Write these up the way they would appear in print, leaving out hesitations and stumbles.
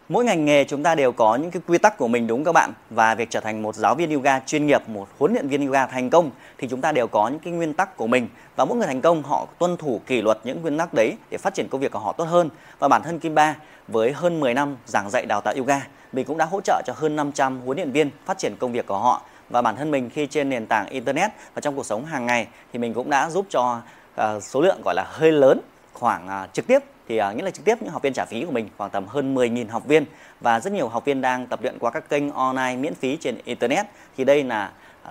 Mỗi ngành nghề chúng ta đều có những cái quy tắc của mình đúng không các bạn? Và việc trở thành một giáo viên yoga chuyên nghiệp, một huấn luyện viên yoga thành công thì chúng ta đều có những cái nguyên tắc của mình. Và mỗi người thành công họ tuân thủ kỷ luật những nguyên tắc đấy để phát triển công việc của họ tốt hơn. Và bản thân Kim Ba với hơn 10 năm giảng dạy đào tạo yoga, mình cũng đã hỗ trợ cho hơn 500 huấn luyện viên phát triển công việc của họ. Và bản thân mình khi trên nền tảng internet và trong cuộc sống hàng ngày thì mình cũng đã giúp cho số lượng gọi là hơi lớn, khoảng trực tiếp thì nghĩa là trực tiếp những học viên trả phí của mình khoảng tầm hơn 10.000 học viên, và rất nhiều học viên đang tập luyện qua các kênh online miễn phí trên internet. Thì đây là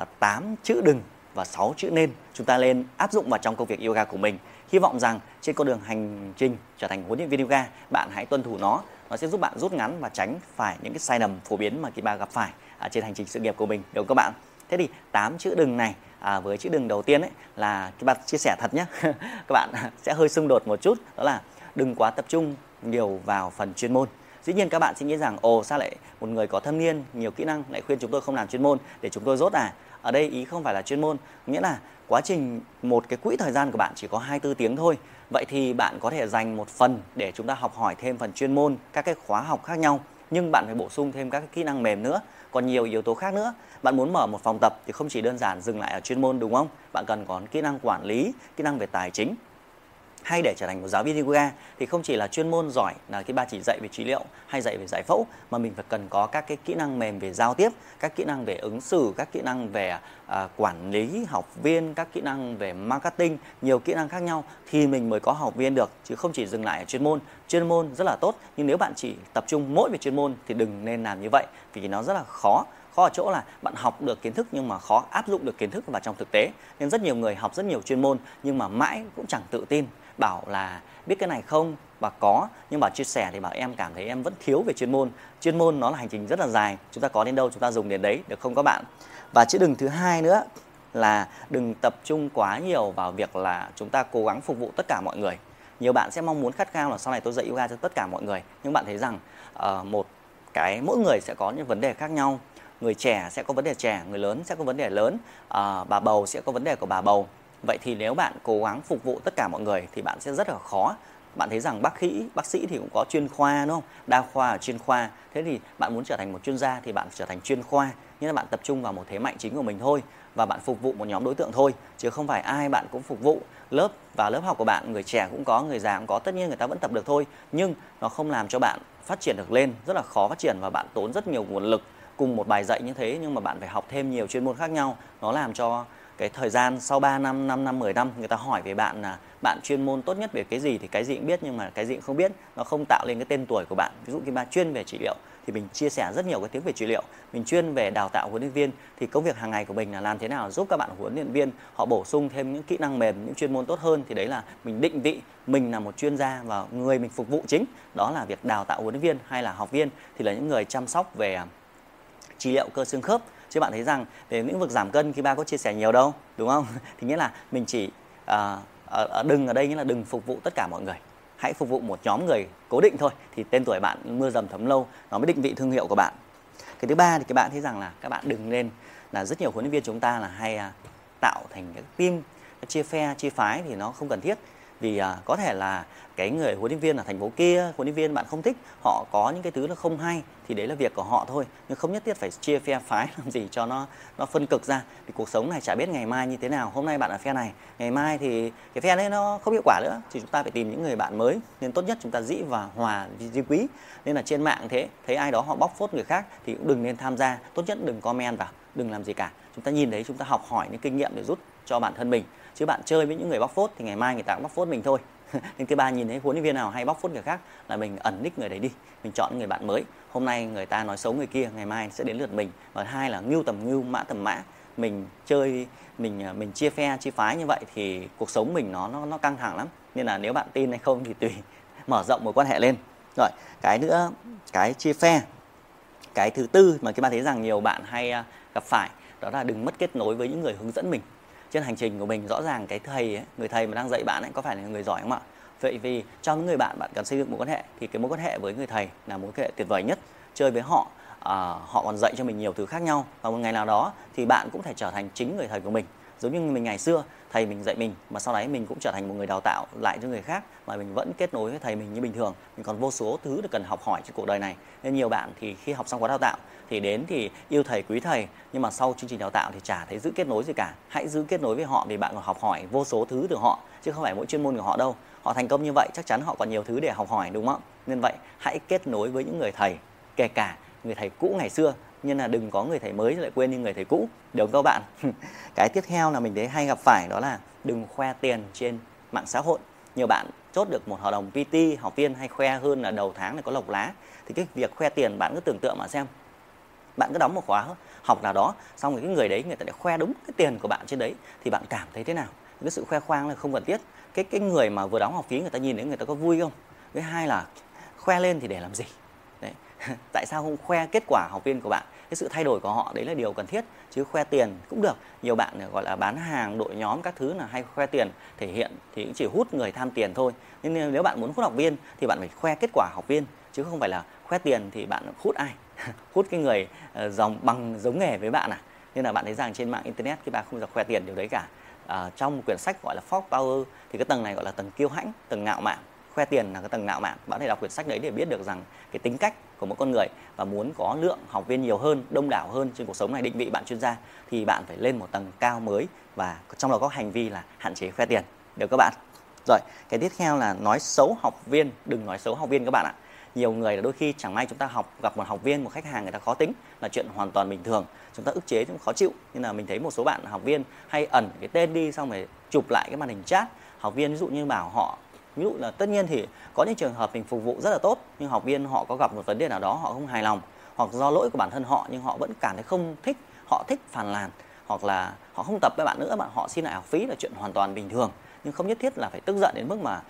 8 chữ đừng và 6 chữ nên chúng ta lên áp dụng vào trong công việc yoga của mình. Hy vọng rằng trên con đường hành trình trở thành huấn luyện viên yoga, bạn hãy tuân thủ nó sẽ giúp bạn rút ngắn và tránh phải những cái sai lầm phổ biến mà Kim Ba gặp phải trên hành trình sự nghiệp của mình, được không các bạn? Thế thì 8 chữ đừng này, với chữ đừng đầu tiên ấy là Kim Ba chia sẻ thật nhé. Các bạn sẽ hơi xung đột một chút, đó là đừng quá tập trung nhiều vào phần chuyên môn. Dĩ nhiên các bạn sẽ nghĩ rằng sao lại một người có thâm niên, nhiều kỹ năng lại khuyên chúng tôi không làm chuyên môn để chúng tôi dốt à? Ở đây ý không phải là chuyên môn, nghĩa là quá trình một cái quỹ thời gian của bạn chỉ có 24 tiếng thôi. Vậy thì bạn có thể dành một phần để chúng ta học hỏi thêm phần chuyên môn, các cái khóa học khác nhau, nhưng bạn phải bổ sung thêm các cái kỹ năng mềm nữa, còn nhiều yếu tố khác nữa. Bạn muốn mở một phòng tập thì không chỉ đơn giản dừng lại ở chuyên môn, đúng không? Bạn cần có kỹ năng quản lý, kỹ năng về tài chính. Hay để trở thành một giáo viên yoga thì không chỉ là chuyên môn giỏi là Kim Ba chỉ dạy về trị liệu hay dạy về giải phẫu, mà mình phải cần có các cái kỹ năng mềm về giao tiếp, các kỹ năng về ứng xử, các kỹ năng về quản lý học viên, các kỹ năng về marketing, nhiều kỹ năng khác nhau thì mình mới có học viên được, chứ không chỉ dừng lại ở chuyên môn. Chuyên môn rất là tốt, nhưng nếu bạn chỉ tập trung mỗi về chuyên môn thì đừng nên làm như vậy, vì nó rất là khó ở chỗ là bạn học được kiến thức nhưng mà khó áp dụng được kiến thức vào trong thực tế. Nên rất nhiều người học rất nhiều chuyên môn nhưng mà mãi cũng chẳng tự tin, bảo là biết cái này không và có, nhưng bảo chia sẻ thì bảo em cảm thấy em vẫn thiếu về chuyên môn. Chuyên môn nó là hành trình rất là dài, chúng ta có đến đâu chúng ta dùng đến đấy, được không các bạn? Và chữ đừng thứ hai nữa là đừng tập trung quá nhiều vào việc là chúng ta cố gắng phục vụ tất cả mọi người. Nhiều bạn sẽ mong muốn khát khao là sau này tôi dạy yoga cho tất cả mọi người, nhưng bạn thấy rằng mỗi người sẽ có những vấn đề khác nhau. Người trẻ sẽ có vấn đề trẻ, người lớn sẽ có vấn đề lớn, bà bầu sẽ có vấn đề của bà bầu. Vậy thì nếu bạn cố gắng phục vụ tất cả mọi người thì bạn sẽ rất là khó. Bạn thấy rằng bác sĩ thì cũng có chuyên khoa, đúng không? Đa khoa ở chuyên khoa. Thế thì bạn muốn trở thành một chuyên gia thì bạn trở thành chuyên khoa, nhưng là bạn tập trung vào một thế mạnh chính của mình thôi, và bạn phục vụ một nhóm đối tượng thôi, chứ không phải ai bạn cũng phục vụ. Lớp học của bạn, người trẻ cũng có, người già cũng có, tất nhiên người ta vẫn tập được thôi, nhưng nó không làm cho bạn phát triển được lên, rất là khó phát triển, và bạn tốn rất nhiều nguồn lực. Cùng một bài dạy như thế nhưng mà bạn phải học thêm nhiều chuyên môn khác nhau, nó làm cho cái thời gian sau 3 năm, 5 năm, 10 năm người ta hỏi về bạn là bạn chuyên môn tốt nhất về cái gì thì cái gì cũng biết, nhưng mà cái gì cũng không biết, nó không tạo lên cái tên tuổi của bạn. Ví dụ Kim Ba chuyên về trị liệu thì mình chia sẻ rất nhiều cái tiếng về trị liệu, mình chuyên về đào tạo huấn luyện viên thì công việc hàng ngày của mình là làm thế nào giúp các bạn huấn luyện viên họ bổ sung thêm những kỹ năng mềm, những chuyên môn tốt hơn. Thì đấy là mình định vị mình là một chuyên gia và người mình phục vụ chính đó là việc đào tạo huấn luyện viên hay là học viên thì là những người chăm sóc về trị liệu cơ xương khớp. Chứ bạn thấy rằng về lĩnh vực giảm cân Kim Ba có chia sẻ nhiều đâu, đúng không? Thì nghĩa là mình chỉ đừng ở đây nghĩa là đừng phục vụ tất cả mọi người, hãy phục vụ một nhóm người cố định thôi, thì tên tuổi bạn mưa dầm thấm lâu, nó mới định vị thương hiệu của bạn. Cái thứ ba thì các bạn thấy rằng là các bạn đừng nên là rất nhiều huấn luyện viên chúng ta là hay tạo thành cái team, chia phe, chia phái thì nó không cần thiết. Vì có thể là cái người huấn luyện viên ở thành phố kia, huấn luyện viên bạn không thích, họ có những cái thứ nó không hay thì đấy là việc của họ thôi, nhưng không nhất thiết phải chia phe phái làm gì cho nó phân cực ra. Vì cuộc sống này chả biết ngày mai như thế nào, hôm nay bạn ở phe này, ngày mai thì cái phe đấy nó không hiệu quả nữa thì chúng ta phải tìm những người bạn mới. Nên tốt nhất chúng ta dĩ và hòa vi quý. Nên là trên mạng thế, thấy ai đó họ bóc phốt người khác thì cũng đừng nên tham gia, tốt nhất đừng comment vào, đừng làm gì cả. Chúng ta nhìn thấy chúng ta học hỏi những kinh nghiệm để rút cho bản thân mình, chứ bạn chơi với những người bóc phốt thì ngày mai người ta cũng bóc phốt mình thôi. Nên thứ ba, nhìn thấy huấn luyện viên nào hay bóc phốt người khác là mình ẩn nick người đấy đi, mình chọn người bạn mới. Hôm nay người ta nói xấu người kia, ngày mai sẽ đến lượt mình. Và hai là ngưu tầm ngưu, mã tầm mã. Mình chơi, mình chia phe, chia phái như vậy thì cuộc sống mình nó căng thẳng lắm. Nên là nếu bạn tin hay không thì tùy, mở rộng mối quan hệ lên. Rồi, cái nữa, cái chia phe. Cái thứ tư mà các bạn thấy rằng nhiều bạn hay gặp phải, đó là đừng mất kết nối với những người hướng dẫn mình. Trên hành trình của mình rõ ràng cái thầy ấy, người thầy mà đang dạy bạn ấy có phải là người giỏi không ạ? Vậy vì trong những người bạn cần xây dựng mối quan hệ thì cái mối quan hệ với người thầy là mối quan hệ tuyệt vời nhất. Chơi với họ, họ còn dạy cho mình nhiều thứ khác nhau, và một ngày nào đó thì bạn cũng thể trở thành chính người thầy của mình. Giống như mình ngày xưa, thầy mình dạy mình mà sau đấy mình cũng trở thành một người đào tạo lại cho người khác, mà mình vẫn kết nối với thầy mình như bình thường. Mình còn vô số thứ để cần học hỏi trên cuộc đời này. Nên nhiều bạn thì khi học xong khóa đào tạo thì đến thì yêu thầy quý thầy, nhưng mà sau chương trình đào tạo thì chả thấy giữ kết nối gì cả. Hãy giữ kết nối với họ vì bạn còn học hỏi vô số thứ từ họ, chứ không phải mỗi chuyên môn của họ đâu. Họ thành công như vậy chắc chắn họ còn nhiều thứ để học hỏi, đúng không? Nên vậy hãy kết nối với những người thầy, kể cả người thầy cũ ngày xưa, nhưng là đừng có người thầy mới lại quên đi người thầy cũ, được không các bạn? Cái tiếp theo là mình thấy hay gặp phải đó là đừng khoe tiền trên mạng xã hội. Nhiều bạn chốt được một hợp đồng PT, học viên hay khoe hơn là đầu tháng này có lộc lá. Thì cái việc khoe tiền, bạn cứ tưởng tượng mà xem, bạn cứ đóng một khóa học nào đó, xong rồi cái người đấy người ta lại khoe đúng cái tiền của bạn trên đấy, thì bạn cảm thấy thế nào? Cái sự khoe khoang là không cần thiết. Cái người mà vừa đóng học phí người ta nhìn đến người ta có vui không? Với hai là khoe lên thì để làm gì? Đấy. Tại sao không khoe kết quả học viên của bạn? Cái sự thay đổi của họ đấy là điều cần thiết, chứ khoe tiền cũng được. Nhiều bạn gọi là bán hàng, đội nhóm các thứ là hay khoe tiền, thể hiện thì cũng chỉ hút người tham tiền thôi. Nhưng nếu bạn muốn hút học viên thì bạn phải khoe kết quả học viên, chứ không phải là khoe tiền thì bạn hút ai? Hút cái người dòng bằng giống nghề với bạn à? Nên là bạn thấy rằng trên mạng internet cái bạn không được khoe tiền điều đấy cả. Trong một quyển sách gọi là Fox Power thì cái tầng này gọi là tầng kiêu hãnh, tầng ngạo mạn. Khoe tiền là cái tầng ngạo mạn. Bạn hãy đọc quyển sách đấy để biết được rằng cái tính cách của mỗi con người, và muốn có lượng học viên nhiều hơn, đông đảo hơn trên cuộc sống này, định vị bạn chuyên gia, thì bạn phải lên một tầng cao mới, và trong đó có hành vi là hạn chế khoe tiền, được các bạn? Rồi, cái tiếp theo là nói xấu học viên. Đừng nói xấu học viên các bạn ạ. Nhiều người là đôi khi chẳng may chúng ta gặp một học viên, một khách hàng người ta khó tính là chuyện hoàn toàn bình thường. Chúng ta ức chế, chúng khó chịu. Nhưng là mình thấy một số bạn học viên hay ẩn cái tên đi, xong rồi chụp lại cái màn hình chat. Học viên ví dụ như bảo họ, ví dụ là tất nhiên thì có những trường hợp mình phục vụ rất là tốt, nhưng học viên họ có gặp một vấn đề nào đó họ không hài lòng, hoặc do lỗi của bản thân họ nhưng họ vẫn cảm thấy không thích, họ thích phàn nàn, hoặc là họ không tập với bạn nữa, họ xin lại học phí là chuyện hoàn toàn bình thường. Nhưng không nhất thiết là phải tức giận đến mức mà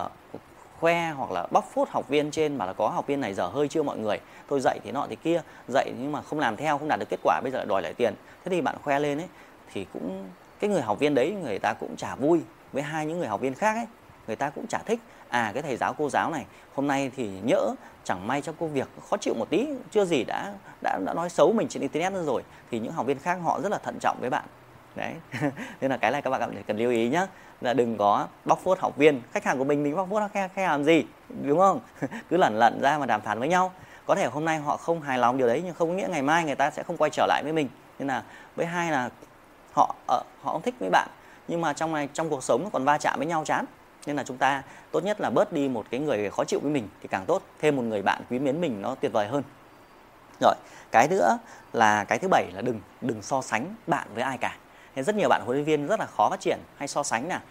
khoe hoặc là bóc phốt học viên trên, mà là có học viên này dở hơi chưa mọi người, tôi dạy thế nọ thế kia, dạy nhưng mà không làm theo, không đạt được kết quả, bây giờ lại đòi lại tiền. Thế thì bạn khoe lên ấy thì cũng cái người học viên đấy người ta cũng chả vui, với hai những người học viên khác ấy người ta cũng chả thích. Cái thầy giáo cô giáo này hôm nay thì nhỡ chẳng may trong công việc khó chịu một tí, chưa gì đã nói xấu mình trên internet rồi, thì những học viên khác họ rất là thận trọng với bạn đấy. Nên là cái này các bạn cần lưu ý nhé, là đừng có bóc phốt học viên. Khách hàng của mình bóc phốt khách hàng làm gì, đúng không? Cứ lẩn ra mà đàm phán với nhau. Có thể hôm nay họ không hài lòng điều đấy, nhưng không có nghĩa ngày mai người ta sẽ không quay trở lại với mình. Nên là với hai là họ không thích với bạn, nhưng mà trong cuộc sống còn va chạm với nhau chán. Nên là chúng ta tốt nhất là bớt đi một cái người khó chịu với mình thì càng tốt, thêm một người bạn quý mến mình nó tuyệt vời hơn. Rồi, cái nữa là cái thứ 7 là đừng so sánh bạn với ai cả. Nên rất nhiều bạn huấn luyện viên rất là khó phát triển, hay so sánh là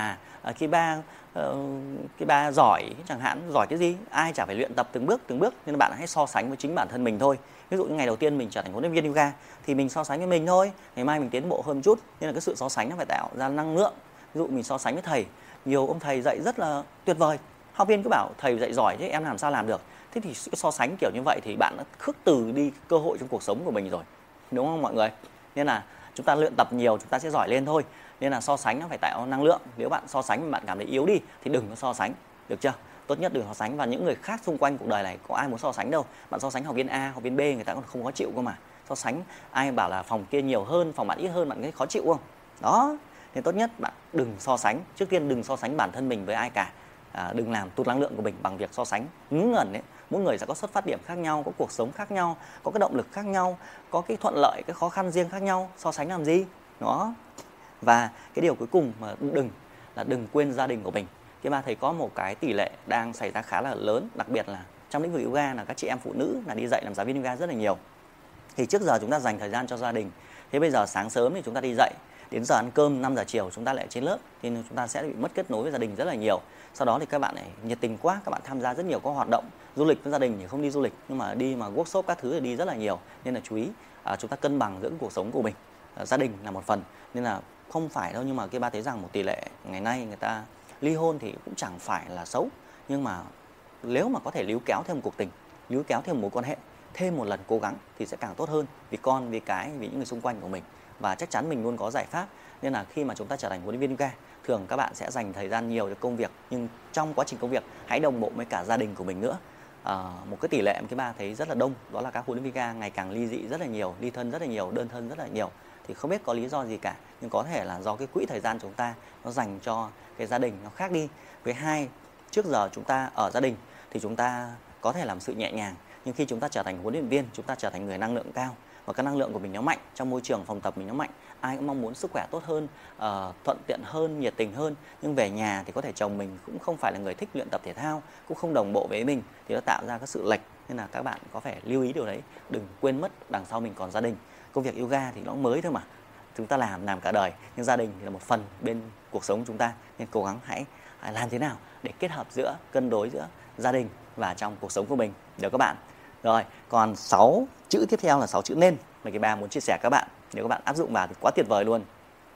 cái ba giỏi chẳng hạn, giỏi cái gì, ai chả phải luyện tập từng bước, nên bạn hãy so sánh với chính bản thân mình thôi. Ví dụ như ngày đầu tiên mình trở thành huấn luyện viên yoga thì mình so sánh với mình thôi, ngày mai mình tiến bộ hơn một chút. Nên là cái sự so sánh nó phải tạo ra năng lượng. Ví dụ mình so sánh với thầy, nhiều ông thầy dạy rất là tuyệt vời, học viên cứ bảo thầy dạy giỏi chứ em làm sao làm được. Thế thì sự so sánh kiểu như vậy thì bạn đã khước từ đi cơ hội trong cuộc sống của mình rồi, đúng không mọi người? Nên là chúng ta luyện tập nhiều chúng ta sẽ giỏi lên thôi. Nên là so sánh nó phải tạo năng lượng. Nếu bạn so sánh mà bạn cảm thấy yếu đi thì đừng có so sánh, được chưa? Tốt nhất đừng so sánh, và những người khác xung quanh cuộc đời này có ai muốn so sánh đâu. Bạn so sánh học viên A, học viên B người ta còn không khó chịu cơ mà. So sánh ai bảo là phòng kia nhiều hơn, phòng bạn ít hơn, bạn thấy khó chịu không? Đó. Nên tốt nhất bạn đừng so sánh. Trước tiên đừng so sánh bản thân mình với ai cả. Đừng làm tụt năng lượng của mình bằng việc so sánh ngớ ngẩn ấy. Mỗi người sẽ có xuất phát điểm khác nhau, có cuộc sống khác nhau, có cái động lực khác nhau, có cái thuận lợi, cái khó khăn riêng khác nhau. So sánh làm gì? Đó. Và cái điều cuối cùng mà đừng quên gia đình của mình. Cái ba thầy có một cái tỷ lệ đang xảy ra khá là lớn, đặc biệt là trong lĩnh vực yoga, là các chị em phụ nữ là đi dạy làm giáo viên yoga rất là nhiều. Thì trước giờ chúng ta dành thời gian cho gia đình. Thế bây giờ sáng sớm thì chúng ta đi dạy, đến giờ ăn cơm 5 giờ chiều chúng ta lại trên lớp, thì chúng ta sẽ bị mất kết nối với gia đình rất là nhiều. Sau đó thì các bạn này nhiệt tình quá, các bạn tham gia rất nhiều các hoạt động. Du lịch với gia đình thì không đi du lịch, nhưng mà đi mà workshop các thứ thì đi rất là nhiều. Nên là chú ý chúng ta cân bằng giữa cuộc sống của mình. Gia đình là một phần, nên là không phải đâu, nhưng mà cái ba thấy rằng một tỷ lệ ngày nay người ta ly hôn thì cũng chẳng phải là xấu. Nhưng mà nếu mà có thể níu kéo thêm một cuộc tình, níu kéo thêm một mối quan hệ, thêm một lần cố gắng thì sẽ càng tốt hơn, vì con, vì cái, vì những người xung quanh của mình. Và chắc chắn mình luôn có giải pháp. Nên là khi mà chúng ta trở thành huấn luyện viên yoga, thường các bạn sẽ dành thời gian nhiều cho công việc, nhưng trong quá trình công việc hãy đồng bộ với cả gia đình của mình nữa. Một cái tỷ lệ mà cái ba thấy rất là đông, đó là các huấn luyện viên yoga ngày càng ly dị rất là nhiều, ly thân rất là nhiều, đơn thân rất là nhiều. thì không biết có lý do gì cả, nhưng có thể là do cái quỹ thời gian chúng ta nó dành cho cái gia đình nó khác đi. Với hai, trước giờ chúng ta ở gia đình thì chúng ta có thể làm sự nhẹ nhàng, nhưng khi chúng ta trở thành huấn luyện viên, chúng ta trở thành người năng lượng cao và cái năng lượng của mình nó mạnh, trong môi trường phòng tập mình nó mạnh, ai cũng mong muốn sức khỏe tốt hơn, thuận tiện hơn, nhiệt tình hơn, nhưng về nhà thì có thể chồng mình cũng không phải là người thích luyện tập thể thao, cũng không đồng bộ với mình, thì nó tạo ra cái sự lệch. Nên là các bạn có phải lưu ý điều đấy, đừng quên mất đằng sau mình còn gia đình. Công việc yoga thì nó mới thôi mà, chúng ta làm cả đời, nhưng gia đình thì là một phần bên cuộc sống chúng ta, nên cố gắng hãy làm thế nào để kết hợp giữa, cân đối giữa gia đình và trong cuộc sống của mình, được các bạn. Rồi, còn 6 chữ tiếp theo là 6 chữ nên mà cái ba muốn chia sẻ các bạn. Nếu các bạn áp dụng vào thì quá tuyệt vời luôn.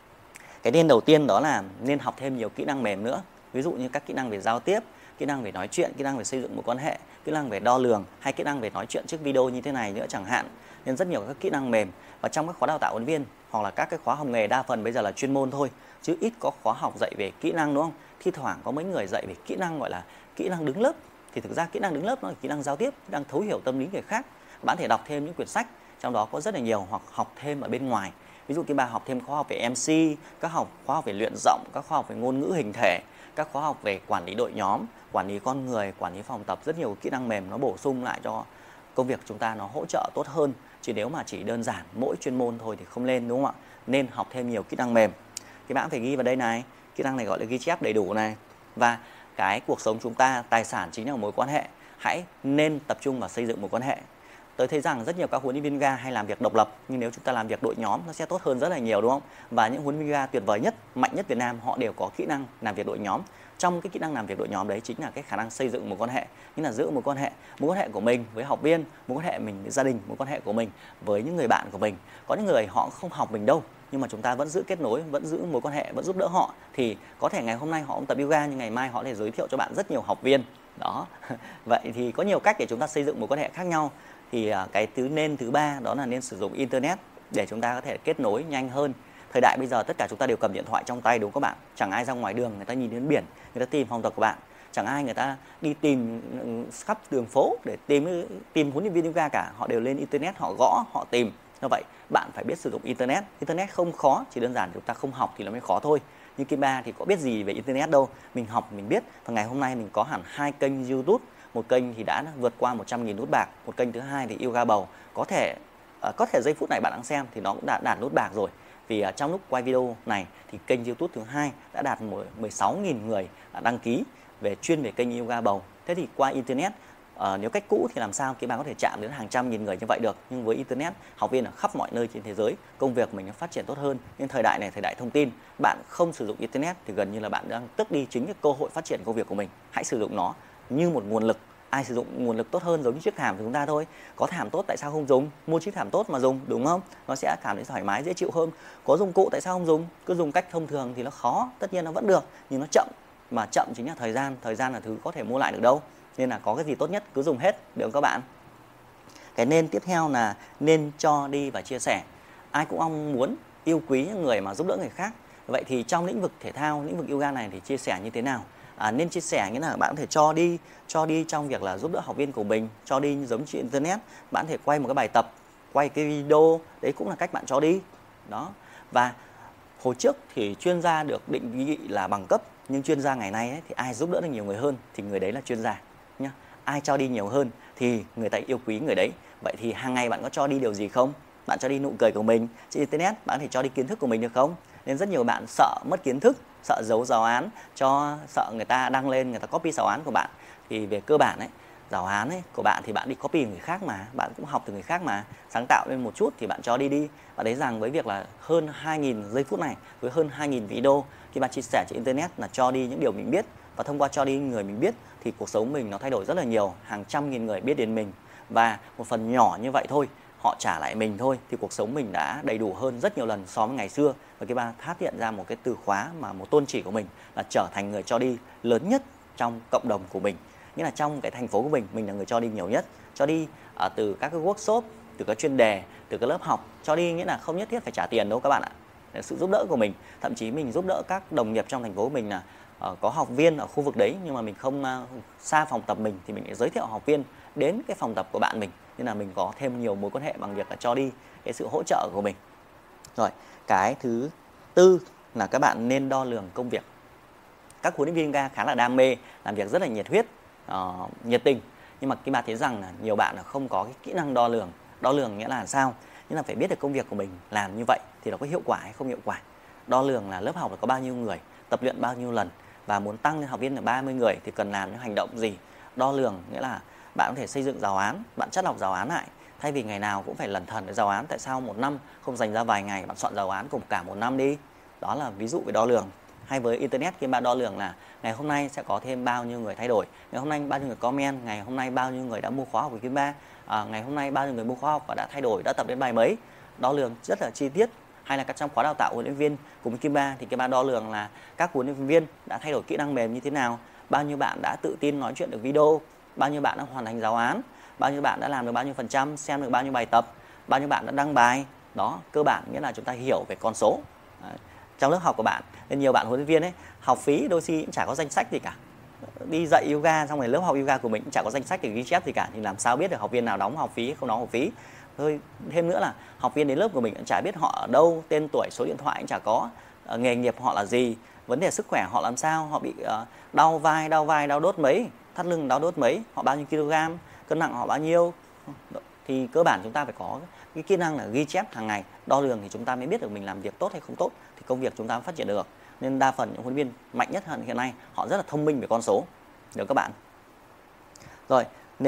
Cái nên đầu tiên đó là nên học thêm nhiều kỹ năng mềm nữa. Ví dụ như các kỹ năng về giao tiếp, kỹ năng về nói chuyện, kỹ năng về xây dựng mối quan hệ, kỹ năng về đo lường, hay kỹ năng về nói chuyện trước video như thế này nữa chẳng hạn. Nên rất nhiều các kỹ năng mềm. Và trong các khóa đào tạo huấn luyện viên hoặc là các cái khóa học nghề đa phần bây giờ là chuyên môn thôi, chứ ít có khóa học dạy về kỹ năng, đúng không? Thi thoảng có mấy người dạy về kỹ năng gọi là kỹ năng đứng lớp, thì thực ra kỹ năng đứng lớp nó là kỹ năng giao tiếp, kỹ năng thấu hiểu tâm lý người khác. Bạn có thể đọc thêm những quyển sách, trong đó có rất là nhiều, hoặc học thêm ở bên ngoài. Ví dụ bà học thêm khóa học về MC, các khóa học về luyện giọng, các khóa học về ngôn ngữ hình thể, các khóa học về quản lý đội nhóm, quản lý con người, quản lý phòng tập, rất nhiều kỹ năng mềm nó bổ sung lại cho công việc chúng ta, nó hỗ trợ tốt hơn. Chứ nếu mà chỉ đơn giản mỗi chuyên môn thôi thì không lên, đúng không ạ? Nên học thêm nhiều kỹ năng mềm. Thì bạn phải ghi vào đây này, kỹ năng này gọi là ghi chép đầy đủ này. Và cái cuộc sống chúng ta, tài sản chính là mối quan hệ. Hãy nên tập trung vào xây dựng mối quan hệ. Tôi thấy rằng rất nhiều các huấn luyện viên yoga hay làm việc độc lập, nhưng nếu chúng ta làm việc đội nhóm nó sẽ tốt hơn rất là nhiều, đúng không? Và những huấn luyện viên yoga tuyệt vời nhất, mạnh nhất Việt Nam, họ đều có kỹ năng làm việc đội nhóm. Trong cái kỹ năng làm việc đội nhóm đấy chính là cái khả năng xây dựng mối quan hệ, như là giữ mối quan hệ của mình với học viên, mối quan hệ mình với gia đình, mối quan hệ của mình với những người bạn của mình. Có những người họ không học mình đâu, nhưng mà chúng ta vẫn giữ kết nối, vẫn giữ mối quan hệ, vẫn giúp đỡ họ, thì có thể ngày hôm nay họ không tập yoga nhưng ngày mai họ có thể giới thiệu cho bạn rất nhiều học viên đó. Vậy thì có nhiều cách để chúng ta xây dựng mối quan hệ khác nhau. Thì cái thứ ba đó là nên sử dụng internet để chúng ta có thể kết nối nhanh hơn. Thời đại bây giờ tất cả chúng ta đều cầm điện thoại trong tay, đúng không các bạn? Chẳng ai ra ngoài đường người ta nhìn đến biển, người ta tìm phòng tập của bạn. Chẳng ai người ta đi tìm khắp đường phố để tìm huấn luyện viên yoga cả. Họ đều lên internet, họ gõ, họ tìm. Như vậy bạn phải biết sử dụng internet. Internet không khó, chỉ đơn giản chúng ta không học thì nó mới khó thôi. Như Kim Ba thì có biết gì về internet đâu, mình học mình biết. Và ngày hôm nay mình có hẳn 2 kênh YouTube. Một kênh thì đã vượt qua 100.000 nút bạc, một kênh thứ hai thì yoga bầu. Có thể giây phút này bạn đang xem thì nó cũng đã đạt nút bạc rồi. Vì trong lúc quay video này thì kênh YouTube thứ hai đã đạt 16.000 người đăng ký chuyên về kênh yoga bầu. Thế thì qua internet, nếu cách cũ thì làm sao các bạn có thể chạm đến hàng trăm nghìn người như vậy được, nhưng với internet, học viên ở khắp mọi nơi trên thế giới, công việc mình nó phát triển tốt hơn. Nhưng thời đại này, thời đại thông tin, bạn không sử dụng internet thì gần như là bạn đang tước đi chính cái cơ hội phát triển công việc của mình. Hãy sử dụng nó như một nguồn lực. Ai sử dụng nguồn lực tốt hơn, giống như chiếc thảm của chúng ta thôi. Có thảm tốt tại sao không dùng? Mua chiếc thảm tốt mà dùng, đúng không? Nó sẽ cảm thấy thoải mái, dễ chịu hơn. Có dụng cụ tại sao không dùng? Cứ dùng cách thông thường thì nó khó, tất nhiên nó vẫn được, nhưng nó chậm. Mà chậm chính là thời gian là thứ có thể mua lại được đâu. Nên là có cái gì tốt nhất cứ dùng hết, được không các bạn? Cái nên tiếp theo là nên cho đi và chia sẻ. Ai cũng mong muốn yêu quý những người mà giúp đỡ người khác. Vậy thì trong lĩnh vực thể thao, lĩnh vực yoga này thì chia sẻ như thế nào? Nên chia sẻ nghĩa là bạn có thể cho đi trong việc là giúp đỡ học viên của mình, cho đi giống như internet, bạn có thể quay một cái bài tập, quay cái video, đấy cũng là cách bạn cho đi. Đó. Và hồi trước thì chuyên gia được định vị là bằng cấp, nhưng chuyên gia ngày nay ấy, thì ai giúp đỡ được nhiều người hơn thì người đấy là chuyên gia nhá. Ai cho đi nhiều hơn thì người ta yêu quý người đấy. Vậy thì hàng ngày bạn có cho đi điều gì không? Bạn cho đi nụ cười của mình trên internet, bạn có thể cho đi kiến thức của mình được không? Nên rất nhiều bạn sợ mất kiến thức, sợ giấu giáo án, sợ người ta đăng lên, người ta copy giáo án của bạn. Thì về cơ bản ấy, giáo án ấy của bạn thì bạn đi copy người khác mà, bạn cũng học từ người khác mà, sáng tạo lên một chút thì bạn cho đi. Bạn thấy rằng với việc là hơn 2.000 giây phút này, với hơn 2.000 video khi bạn chia sẻ trên internet là cho đi những điều mình biết, và thông qua cho đi người mình biết thì cuộc sống mình nó thay đổi rất là nhiều, hàng trăm nghìn người biết đến mình, và một phần nhỏ như vậy thôi họ trả lại mình thôi thì cuộc sống mình đã đầy đủ hơn rất nhiều lần so với ngày xưa. Và cái ba phát hiện ra một cái từ khóa mà một tôn chỉ của mình là trở thành người cho đi lớn nhất trong cộng đồng của mình. Nghĩa là trong cái thành phố của mình là người cho đi nhiều nhất. Cho đi từ các cái workshop, từ các chuyên đề, từ các lớp học. Cho đi nghĩa là không nhất thiết phải trả tiền đâu các bạn ạ. Sự giúp đỡ của mình, thậm chí mình giúp đỡ các đồng nghiệp trong thành phố của mình là có học viên ở khu vực đấy, nhưng mà mình không xa phòng tập mình thì mình sẽ giới thiệu học viên đến cái phòng tập của bạn mình. Nên là mình có thêm nhiều mối quan hệ bằng việc là cho đi cái sự hỗ trợ của mình. Rồi, cái thứ tư là các bạn nên đo lường công việc. Các huấn luyện viên yoga khá là đam mê, làm việc rất là nhiệt huyết, nhiệt tình. Nhưng mà Kim Ba thấy rằng là nhiều bạn là không có cái kỹ năng đo lường. Đo lường nghĩa là sao? Nghĩa là phải biết được công việc của mình làm như vậy thì nó có hiệu quả hay không hiệu quả. Đo lường là lớp học là có bao nhiêu người, tập luyện bao nhiêu lần và muốn tăng lên học viên là 30 người thì cần làm những hành động gì. Đo lường nghĩa là bạn có thể xây dựng giáo án, bạn chắt lọc giáo án lại. Thay vì ngày nào cũng phải lẩn thẩn với giáo án, tại sao một năm không dành ra vài ngày bạn soạn giáo án cùng cả một năm đi. Đó là ví dụ về đo lường. Hay với Internet, Kim Ba đo lường là ngày hôm nay sẽ có thêm bao nhiêu người thay đổi, ngày hôm nay bao nhiêu người comment, ngày hôm nay bao nhiêu người đã mua khóa học của Kim Ba, ngày hôm nay bao nhiêu người mua khóa học và đã thay đổi, đã tập đến bài mấy. Đo lường rất là chi tiết. Hay là các trong khóa đào tạo huấn luyện viên cùng với Kim Ba thì Kim Ba đo lường là các huấn luyện viên đã thay đổi kỹ năng mềm như thế nào, bao nhiêu bạn đã tự tin nói chuyện được video, bao nhiêu bạn đã hoàn thành giáo án, bao nhiêu bạn đã làm được bao nhiêu phần trăm, xem được bao nhiêu bài tập, bao nhiêu bạn đã đăng bài. Đó, cơ bản nghĩa là chúng ta hiểu về con số. Đấy. Trong lớp học của bạn nên nhiều bạn huấn luyện viên ấy, học phí đôi khi cũng chả có danh sách gì cả, đi dạy yoga xong rồi lớp học yoga của mình cũng chả có danh sách để ghi chép gì cả, thì làm sao biết được học viên nào đóng học phí không đóng học phí. Thôi thêm nữa là học viên đến lớp của mình cũng chả biết họ ở đâu, tên tuổi, số điện thoại cũng chả có, nghề nghiệp họ là gì, vấn đề sức khỏe họ làm sao, họ bị đau vai, đau đốt mấy, thắt lưng đau đốt mấy, họ bao nhiêu kg, cân nặng họ bao nhiêu. Thì cơ bản chúng ta phải có cái kỹ năng là ghi chép hàng ngày, đo lường thì chúng ta mới biết được mình làm việc tốt hay không tốt, thì công việc chúng ta mới phát triển được. Nên đa phần những huấn luyện viên mạnh nhất hiện nay họ rất là thông minh về con số, được các bạn. Rồi,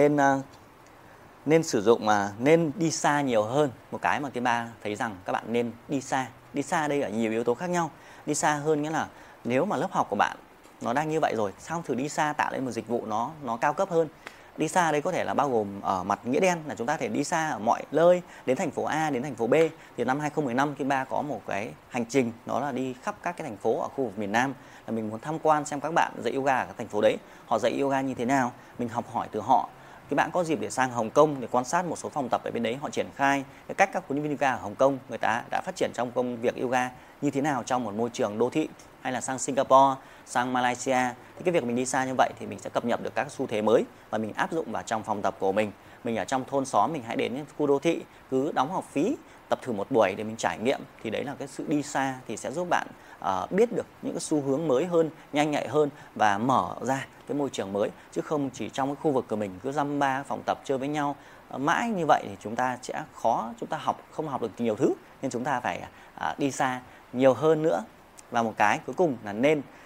nên sử dụng nên đi xa nhiều hơn. Một cái mà Kim Ba thấy rằng các bạn nên đi xa. Đi xa đây ở nhiều yếu tố khác nhau. Đi xa hơn nghĩa là nếu mà lớp học của bạn nó đang như vậy rồi, sao thử đi xa tạo lên một dịch vụ nó cao cấp hơn. Đi xa đây có thể là bao gồm ở mặt nghĩa đen là chúng ta có thể đi xa ở mọi nơi, đến thành phố A, đến thành phố B. Thì năm 2015 Kim Ba có một cái hành trình đó là đi khắp các cái thành phố ở khu vực miền Nam, là mình muốn tham quan xem các bạn dạy yoga ở các thành phố đấy, họ dạy yoga như thế nào, mình học hỏi từ họ. Các bạn có dịp để sang Hồng Kông để quan sát một số phòng tập ở bên đấy, họ triển khai cái cách các huấn luyện viên yoga ở Hồng Kông người ta đã phát triển trong công việc yoga như thế nào trong một môi trường đô thị, hay là sang Singapore, sang Malaysia. Thì cái việc mình đi xa như vậy thì mình sẽ cập nhật được các xu thế mới và mình áp dụng vào trong phòng tập của mình. Mình ở trong thôn xóm mình hãy đến khu đô thị, cứ đóng học phí, tập thử một buổi để mình trải nghiệm. Thì đấy là cái sự đi xa thì sẽ giúp bạn biết được những cái xu hướng mới hơn, nhanh nhạy hơn và mở ra cái môi trường mới, chứ không chỉ trong cái khu vực của mình cứ dăm ba phòng tập chơi với nhau mãi như vậy thì chúng ta sẽ khó, chúng ta không học được nhiều thứ. Nên chúng ta phải đi xa nhiều hơn nữa. Và một cái cuối cùng là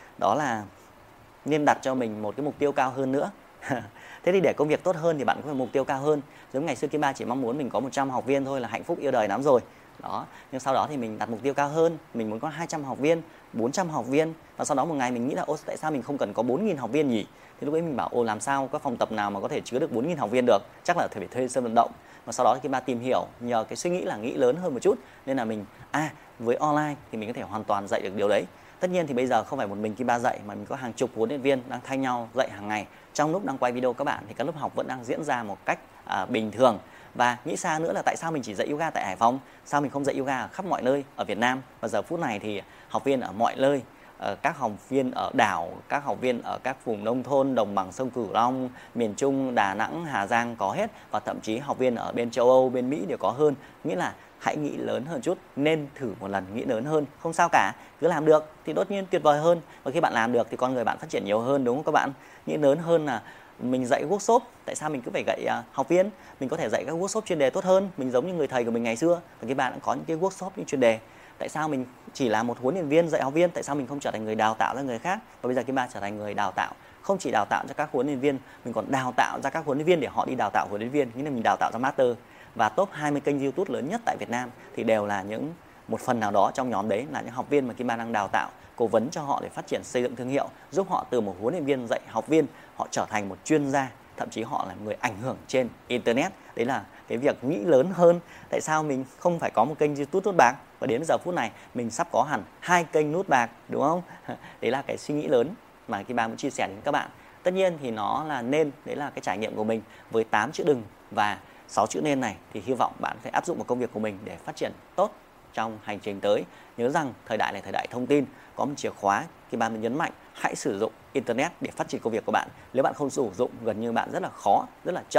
nên đặt cho mình một cái mục tiêu cao hơn nữa. Thế thì để công việc tốt hơn thì bạn có phải mục tiêu cao hơn. Giống ngày xưa Kim Ba chỉ mong muốn mình có 100 học viên thôi là hạnh phúc yêu đời lắm rồi. Đó, nhưng sau đó thì mình đặt mục tiêu cao hơn, mình muốn có 200 học viên, 400 học viên, và sau đó một ngày mình nghĩ là tại sao mình không cần có 4.000 học viên nhỉ? Thì lúc ấy mình bảo làm sao có phòng tập nào mà có thể chứa được 4.000 học viên được, chắc là phải thuê sân vận động. Và sau đó Kim Ba tìm hiểu, nhờ cái suy nghĩ là nghĩ lớn hơn một chút, nên là mình với online thì mình có thể hoàn toàn dạy được điều đấy. Tất nhiên thì bây giờ không phải một mình Kim Ba dạy mà mình có hàng chục huấn luyện viên đang thay nhau dạy hàng ngày. Trong lúc đang quay video các bạn thì các lớp học vẫn đang diễn ra một cách bình thường. Và nghĩ xa nữa là tại sao mình chỉ dạy yoga tại Hải Phòng, sao mình không dạy yoga ở khắp mọi nơi ở Việt Nam. Và giờ phút này thì học viên ở mọi nơi, các học viên ở đảo, các học viên ở các vùng nông thôn, đồng bằng sông Cửu Long, miền Trung, Đà Nẵng, Hà Giang có hết. Và thậm chí học viên ở bên châu Âu, bên Mỹ đều có hơn. Nghĩa là hãy nghĩ lớn hơn chút, nên thử một lần nghĩ lớn hơn, không sao cả, cứ làm được thì đột nhiên tuyệt vời hơn. Và khi bạn làm được thì con người bạn phát triển nhiều hơn, đúng không các bạn? Nghĩ lớn hơn là mình dạy workshop, tại sao mình cứ phải dạy học viên, mình có thể dạy các workshop chuyên đề tốt hơn, mình giống như người thầy của mình ngày xưa. Và các bạn cũng có những cái workshop những chuyên đề, tại sao mình chỉ là một huấn luyện viên dạy học viên, tại sao mình không trở thành người đào tạo ra người khác? Và bây giờ Kim Ba trở thành người đào tạo, không chỉ đào tạo cho các huấn luyện viên, mình còn đào tạo ra các huấn luyện viên để họ đi đào tạo huấn luyện viên, nghĩa là mình đào tạo ra master. Và top 20 kênh YouTube lớn nhất tại Việt Nam thì đều là một phần nào đó trong nhóm đấy là những học viên mà Kim Ba đang đào tạo, cố vấn cho họ để phát triển, xây dựng thương hiệu, giúp họ từ một huấn luyện viên dạy học viên, họ trở thành một chuyên gia, thậm chí họ là người ảnh hưởng trên Internet. Đấy là cái việc nghĩ lớn hơn. Tại sao mình không phải có một kênh YouTube nút bạc, và đến giờ phút này mình sắp có hẳn 2 kênh nút bạc, đúng không? Đấy là cái suy nghĩ lớn mà Kim Ba muốn chia sẻ đến các bạn. Tất nhiên thì nó là nên, đấy là cái trải nghiệm của mình với 8 chữ đừng và 6 chữ nên này, thì hy vọng bạn phải áp dụng vào công việc của mình để phát triển tốt trong hành trình tới. Nhớ rằng thời đại này thời đại thông tin, có một chìa khóa Kim Ba muốn nhấn mạnh, hãy sử dụng Internet để phát triển công việc của bạn. Nếu bạn không sử dụng, gần như bạn rất là khó, rất là chậm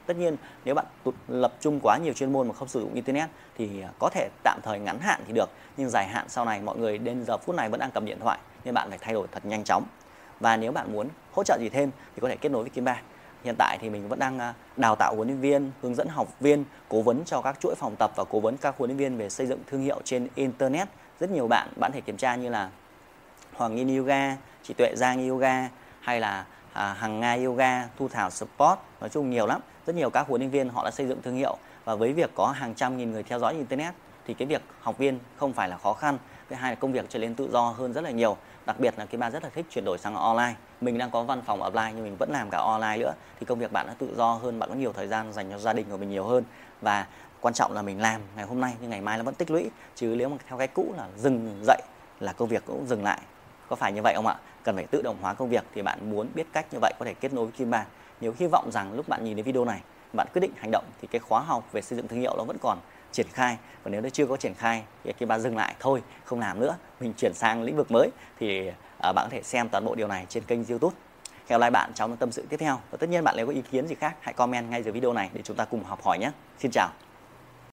Tất nhiên nếu bạn lập trung quá nhiều chuyên môn mà không sử dụng internet thì có thể tạm thời ngắn hạn thì được, nhưng dài hạn sau này mọi người đến giờ phút này vẫn đang cầm điện thoại nên bạn phải thay đổi thật nhanh chóng. Và nếu bạn muốn hỗ trợ gì thêm thì có thể kết nối với Kim3. Hiện tại thì mình vẫn đang đào tạo huấn luyện viên, hướng dẫn học viên, cố vấn cho các chuỗi phòng tập và cố vấn các huấn luyện viên về xây dựng thương hiệu trên internet. Rất nhiều bạn thể kiểm tra như là Hoàng Nghi Yoga, chị Tuệ Giang Yoga hay là Hằng Nga Yoga, Thu Thảo Sport, nói chung nhiều lắm. Rất nhiều các huấn luyện viên họ đã xây dựng thương hiệu, và với việc có hàng trăm nghìn người theo dõi internet thì cái việc học viên không phải là khó khăn. Thứ hai là công việc trở nên tự do hơn rất là nhiều. Đặc biệt là Kim3 rất là thích chuyển đổi sang online. Mình đang có văn phòng offline nhưng mình vẫn làm cả online nữa, thì công việc bạn đã tự do hơn, bạn có nhiều thời gian dành cho gia đình của mình nhiều hơn. Và quan trọng là mình làm ngày hôm nay nhưng ngày mai nó vẫn tích lũy, chứ nếu mà theo cái cũ là dừng dậy là công việc cũng dừng lại. Có phải như vậy không ạ? Cần phải tự động hóa công việc, thì bạn muốn biết cách như vậy có thể kết nối với Kim3. Nếu hy vọng rằng lúc bạn nhìn đến video này bạn quyết định hành động thì cái khóa học về xây dựng thương hiệu nó vẫn còn triển khai. Còn nếu nó chưa có triển khai thì Kim3 dừng lại thôi, không làm nữa, mình chuyển sang lĩnh vực mới, thì bạn có thể xem toàn bộ điều này trên kênh YouTube. Hẹn gặp lại bạn trong tâm sự tiếp theo. Và tất nhiên bạn nếu có ý kiến gì khác hãy comment ngay dưới video này để chúng ta cùng học hỏi nhé. Xin chào.